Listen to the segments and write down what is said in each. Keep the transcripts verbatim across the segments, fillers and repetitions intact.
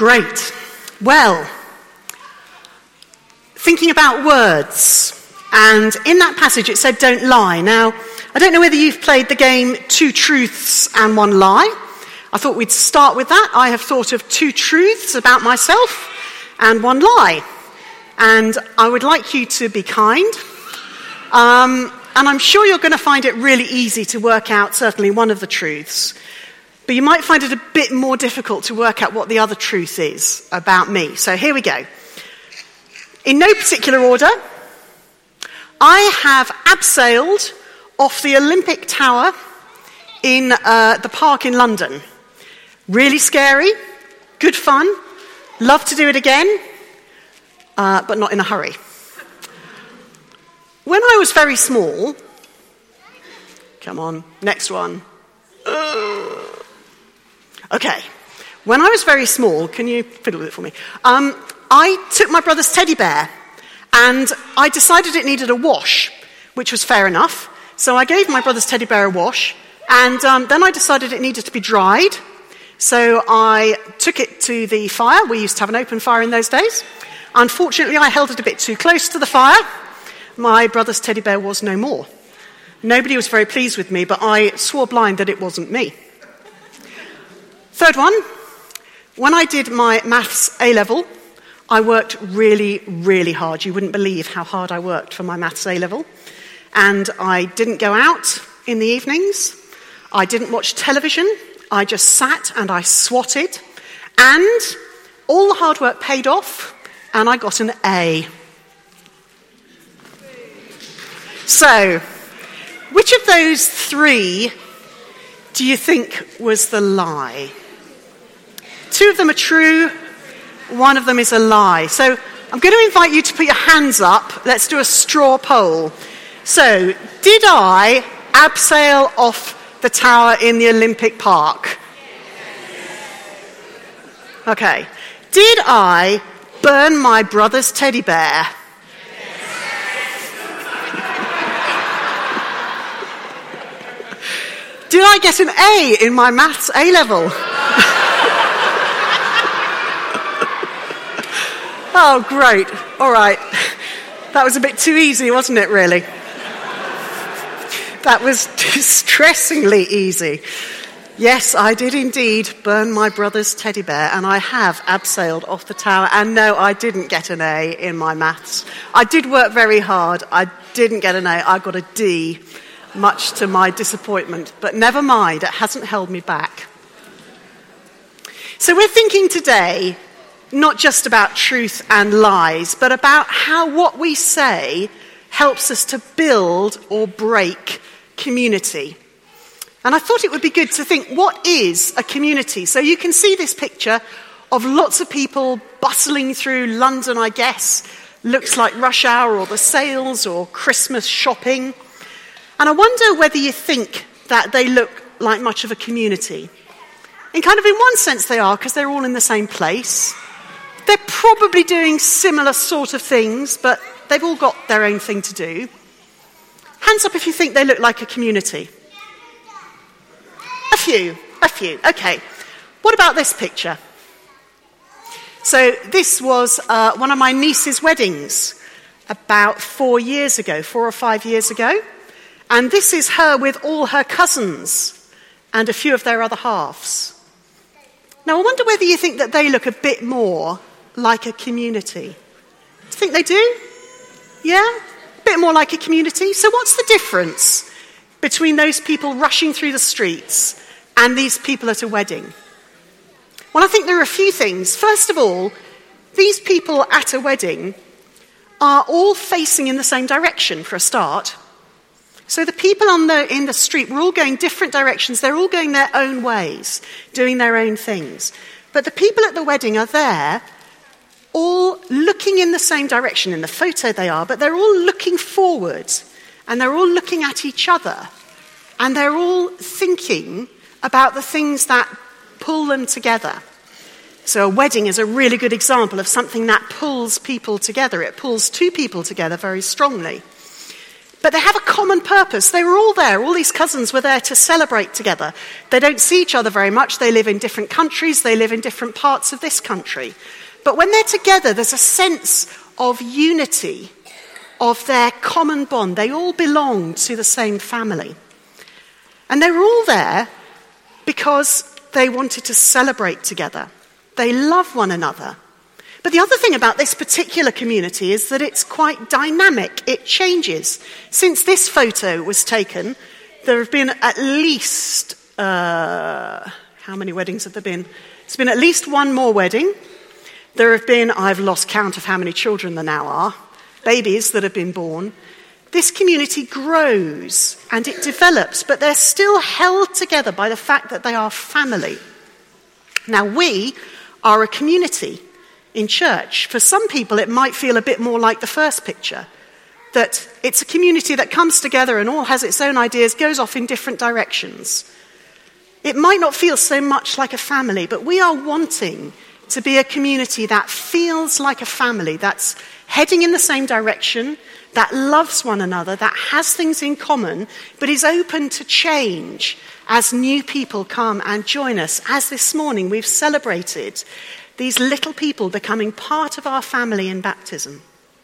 Great. Well, thinking about words, and in that passage it said don't lie. Now, I don't know whether you've played the game Two Truths and One Lie. I thought we'd start with that. I have thought of two truths about myself and one lie. And I would like you to be kind. Um, and I'm sure you're going to find it really easy to work out certainly one of the truths. But you might find it a bit more difficult to work out what the other truth is about me. So here we go. In no particular order, I have abseiled off the Olympic Tower in uh, the park in London. Really scary, good fun, love to do it again, uh, but not in a hurry. When I was very small, come on, next one. Uh, okay, when I was very small, can you fiddle with it for me? Um, I took my brother's teddy bear and I decided it needed a wash, which was fair enough. So I gave my brother's teddy bear a wash, and um, then I decided it needed to be dried. So I took it to the fire. We used to have an open fire in those days. Unfortunately, I held it a bit too close to the fire. My brother's teddy bear was no more. Nobody was very pleased with me, but I swore blind that it wasn't me. Third one, when I did my maths A-level, I worked really, really hard. You wouldn't believe how hard I worked for my maths A-level. And I didn't go out in the evenings. I didn't watch television. I just sat and I swatted, and all the hard work paid off, and I got an A. So, which of those three do you think was the lie? Two of them are true, one of them is a lie. So, I'm going to invite you to put your hands up. Let's do a straw poll. So, did I abseil off the tower in the Olympic Park? Okay. Did I burn my brother's teddy bear? Did I get an A in my maths A-level? Oh, great. All right. That was a bit too easy, wasn't it, really? That was distressingly easy. Yes, I did indeed burn my brother's teddy bear, and I have abseiled off the tower. And no, I didn't get an A in my maths. I did work very hard. I didn't get an A. I got a D, much to my disappointment. But never mind, it hasn't held me back. So we're thinking today not just about truth and lies, but about how what we say helps us to build or break community. And I thought it would be good to think, what is a community? So you can see this picture of lots of people bustling through London, I guess. Looks like rush hour or the sales or Christmas shopping. And I wonder whether you think that they look like much of a community. And kind of in one sense they are, because they're all in the same place. They're probably doing similar sort of things, but they've all got their own thing to do. Hands up if you think they look like a community. A few, a few. Okay. What about this picture? So this was uh, one of my niece's weddings about four years ago, four or five years ago. And this is her with all her cousins and a few of their other halves. Now, I wonder whether you think that they look a bit more like a community. Do you think they do? Yeah? A bit more like a community. So what's the difference between those people rushing through the streets and these people at a wedding? Well, I think there are a few things. First of all, these people at a wedding are all facing in the same direction for a start. So the people on the, in the street were all going different directions. They're all going their own ways, doing their own things. But the people at the wedding are there, all looking in the same direction. In the photo they are, but they're all looking forward. And they're all looking at each other. And they're all thinking about the things that pull them together. So a wedding is a really good example of something that pulls people together. It pulls two people together very strongly. But they have a common purpose. They were all there. All these cousins were there to celebrate together. They don't see each other very much. They live in different countries. They live in different parts of this country. But when they're together, there's a sense of unity, of their common bond. They all belong to the same family. And they were all there because they wanted to celebrate together. They love one another. But the other thing about this particular community is that it's quite dynamic. It changes. Since this photo was taken, there have been at least, uh, how many weddings have there been? There's been at least one more wedding. There have been, I've lost count of how many children there now are, babies that have been born. This community grows and it develops, but they're still held together by the fact that they are family. Now, we are a community in church. For some people, it might feel a bit more like the first picture, that it's a community that comes together and all has its own ideas, goes off in different directions. It might not feel so much like a family, but we are wanting to be a community that feels like a family, that's heading in the same direction, that loves one another, that has things in common, but is open to change as new people come and join us. As this morning we've celebrated these little people becoming part of our family in baptism.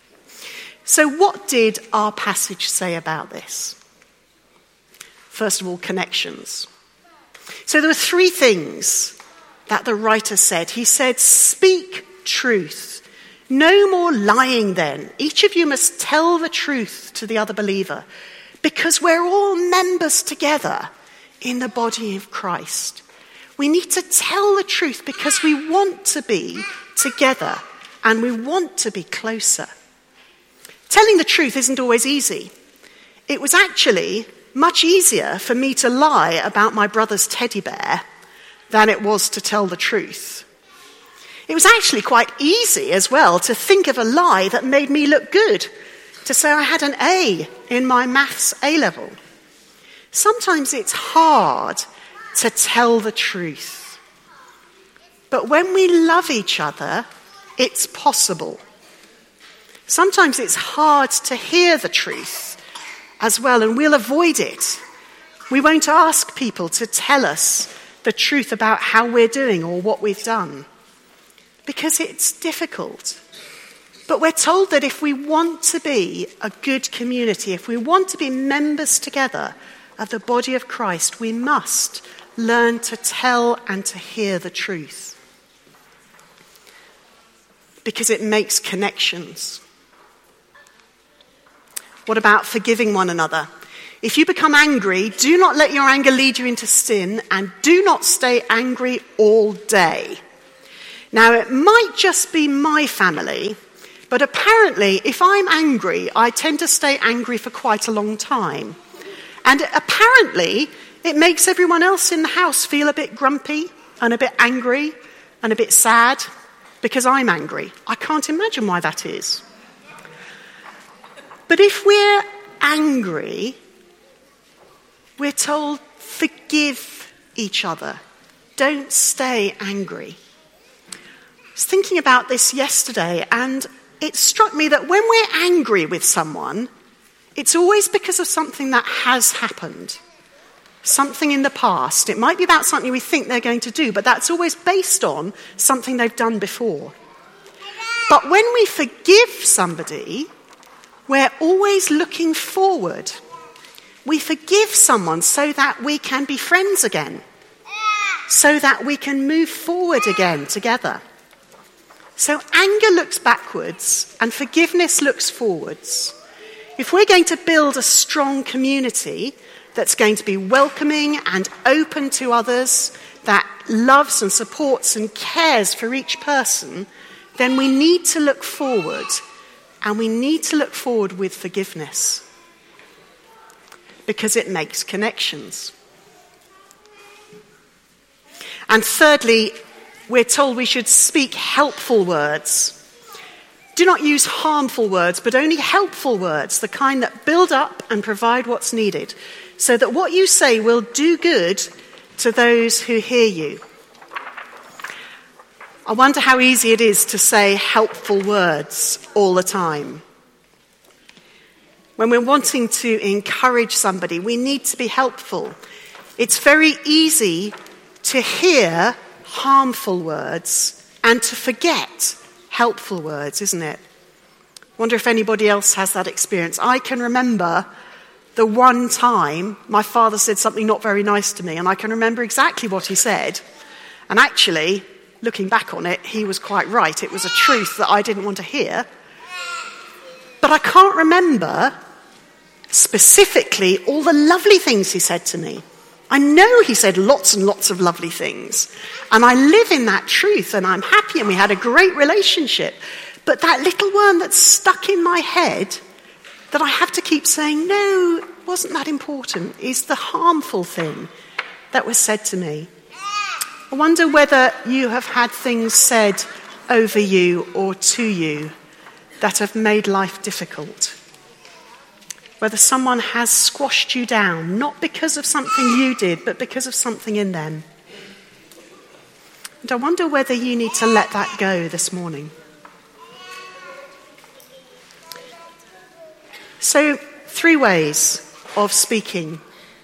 So what did our passage say about this? First of all, connections. So there were three things that the writer said. He said, speak truth. No more lying then. Each of you must tell the truth to the other believer, because we're all members together in the body of Christ. We need to tell the truth because we want to be together and we want to be closer. Telling the truth isn't always easy. It was actually much easier for me to lie about my brother's teddy bear than it was to tell the truth. It was actually quite easy as well to think of a lie that made me look good, to say I had an A in my maths A-level. Sometimes it's hard to tell the truth. But when we love each other, it's possible. Sometimes it's hard to hear the truth as well, and we'll avoid it. We won't ask people to tell us the truth about how we're doing or what we've done, because it's difficult. But we're told that if we want to be a good community, if we want to be members together of the body of Christ, we must learn to tell and to hear the truth, because it makes connections. What about forgiving one another? If you become angry, do not let your anger lead you into sin, and do not stay angry all day. Now, it might just be my family, but apparently if I'm angry, I tend to stay angry for quite a long time. And apparently it makes everyone else in the house feel a bit grumpy and a bit angry and a bit sad because I'm angry. I can't imagine why that is. But if we're angry, we're told, forgive each other. Don't stay angry. I was thinking about this yesterday, and it struck me that when we're angry with someone, it's always because of something that has happened. Something in the past. It might be about something we think they're going to do, but that's always based on something they've done before. But when we forgive somebody, we're always looking forward. We forgive someone so that we can be friends again, so that we can move forward again together. So anger looks backwards and forgiveness looks forwards. If we're going to build a strong community that's going to be welcoming and open to others, that loves and supports and cares for each person, then we need to look forward, and we need to look forward with forgiveness, because it makes connections. And thirdly, we're told we should speak helpful words. Do not use harmful words, but only helpful words, the kind that build up and provide what's needed, so that what you say will do good to those who hear you. I wonder how easy it is to say helpful words all the time. when we're wanting to encourage somebody, we need to be helpful. It's very easy to hear harmful words and to forget helpful words, isn't it? I wonder if anybody else has that experience. I can remember the one time my father said something not very nice to me, and I can remember exactly what he said. And actually, looking back on it, he was quite right. It was a truth that I didn't want to hear. But I can't remember specifically all the lovely things he said to me. I know he said lots and lots of lovely things. And I live in that truth, and I'm happy, and we had a great relationship. But that little one that's stuck in my head that I have to keep saying, no, wasn't that important, is the harmful thing that was said to me. I wonder whether you have had things said over you or to you that have made life difficult. Whether someone has squashed you down, not because of something you did, but because of something in them. And I wonder whether you need to let that go this morning. So, three ways of speaking.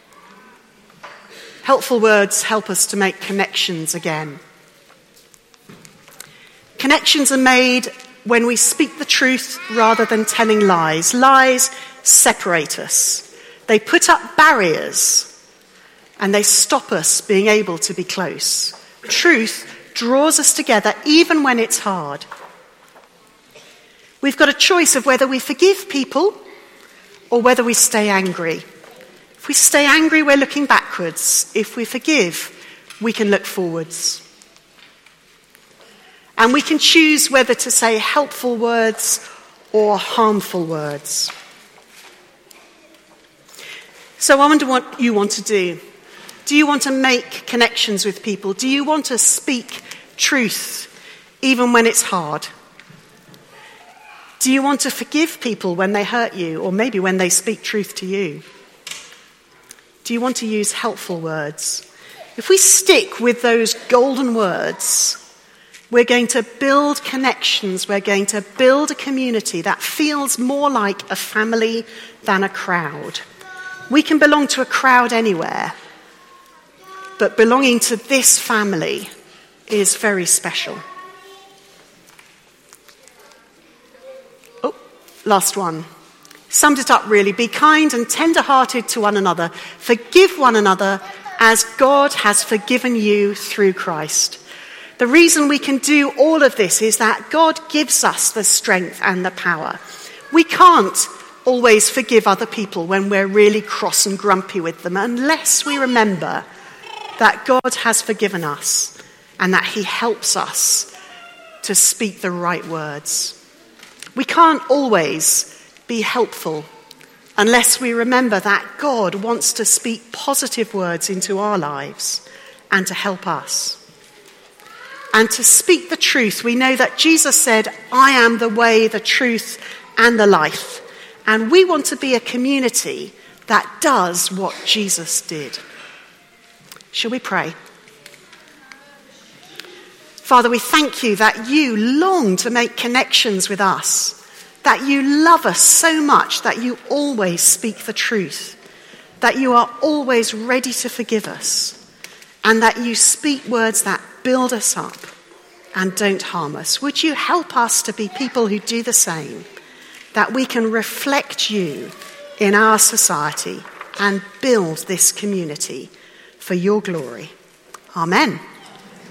Helpful words help us to make connections again. Connections are made when we speak the truth rather than telling lies. Lies separate us. They put up barriers and they stop us being able to be close. Truth draws us together even when it's hard. We've got a choice of whether we forgive people or whether we stay angry. If we stay angry, we're looking backwards. If we forgive, we can look forwards. And we can choose whether to say helpful words or harmful words. So I wonder what you want to do. Do you want to make connections with people? Do you want to speak truth even when it's hard? Do you want to forgive people when they hurt you, or maybe when they speak truth to you? Do you want to use helpful words? If we stick with those golden words, we're going to build connections. We're going to build a community that feels more like a family than a crowd. We can belong to a crowd anywhere, but belonging to this family is very special. Oh, last one. Summed it up really. Be kind and tender-hearted to one another. Forgive one another as God has forgiven you through Christ. The reason we can do all of this is that God gives us the strength and the power. We can't always forgive other people when we're really cross and grumpy with them unless we remember that God has forgiven us and that he helps us to speak the right words. We can't always be helpful unless we remember that God wants to speak positive words into our lives and to help us. And to speak the truth, we know that Jesus said, I am the way, the truth, and the life. And we want to be a community that does what Jesus did. Shall we pray? Father, we thank you that you long to make connections with us, that you love us so much that you always speak the truth, that you are always ready to forgive us, and that you speak words that build us up and don't harm us. Would you help us to be people who do the same, that we can reflect you in our society and build this community for your glory. Amen.